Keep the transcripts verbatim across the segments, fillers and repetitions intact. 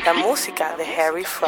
La música de Harry Fry.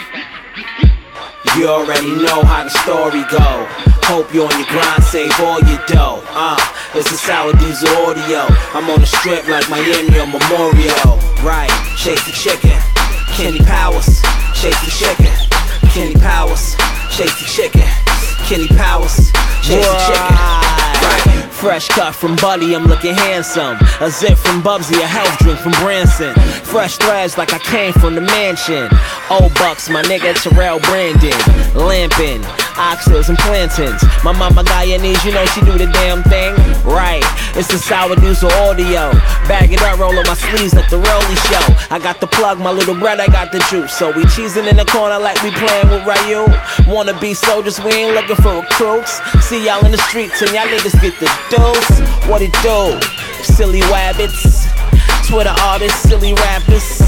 You already know how the story go. Hope you on your grind, save all your dough. Uh, it's a Sour Diesel audio. I'm on the strip like Miami or Memorial. Right, chase the chicken. Kenny Powers, chase the chicken. Kenny Powers, chase the chicken. Kenny Powers, chase the chicken. Right. Fresh cut from Buddy, I'm looking handsome. A zip from Bubsy, a health drink from Branson. Fresh threads like I came from the mansion. Old bucks, my nigga Terrell Brandon. Lampin', oxtails and plantains. My mama Guyanese, you know she do the damn thing. Right, it's the Sour Diesel audio. Bag it up, roll up my sleeves, let the rollie show. I got the plug, my little brother got the juice. So we cheesing in the corner like we playing with Ryu. Wanna be soldiers, we ain't looking for recruits. See y'all in the streets and y'all niggas get the dose. What it do? Silly wabbits, Twitter artists, silly rappers.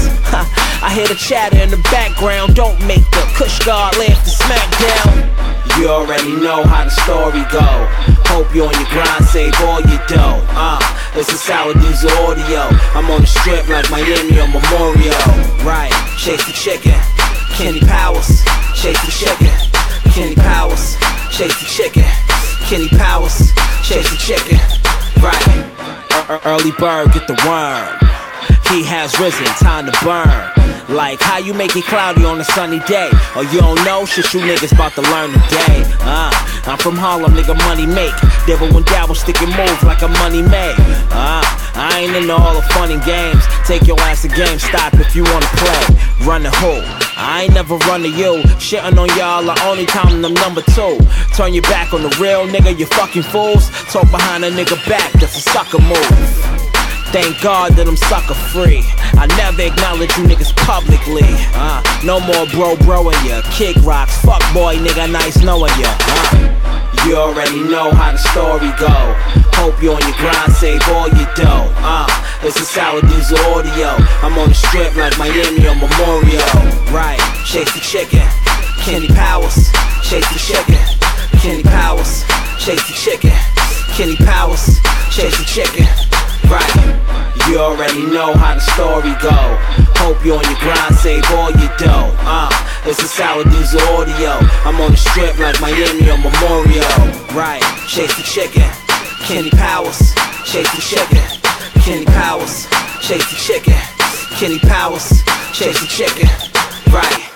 I hear the chatter in the background. Don't make the Kush guard laugh the smackdown. You already know how the story go. Hope you on your grind, save all your dough. Uh, it's a Sour Diesel audio. I'm on the strip like Miami or Memorial. Right, chase the chicken. Kenny Powers, chase the chicken. Kenny Powers, chase the chicken. Kenny Powers, chase the chicken. Right. Early bird, get the worm. He has risen, time to burn. Like how you make it cloudy on a sunny day. Or you don't know, shit you niggas about to learn today. uh, I'm from Harlem, nigga, money make. Devil when dabble, stick and move like a money made. uh, I ain't into all the fun and games. Take your ass to GameStop if you wanna play. Run the who? I ain't never run to you. Shitting on y'all, I only counting them number two. Turn your back on the real nigga, you fucking fools. Talk behind a nigga back, that's a sucker move. Thank God that I'm sucker free. I never acknowledge you niggas publicly. uh, No more bro bro in ya. Kick rocks, fuck boy nigga, nice knowing ya. uh. You already know how the story go. Hope you on your grind, save all your dough. Uh, it's a Sour Diesel audio. I'm on the strip like Miami or Memorial. Right, chase the chicken. Kenny Powers, chase the chicken. Kenny Powers, chase the chicken. Kenny Powers, chase the chicken. Right, you already know how the story go. Hope you on your grind, save all your dough. Uh, it's a Sour Diesel audio. I'm on the strip like Miami or Memorial. Right, chase the chicken. Kenny Powers, chase the chicken. Kenny Powers, chase the chicken. Kenny Powers, chase the chicken. Right.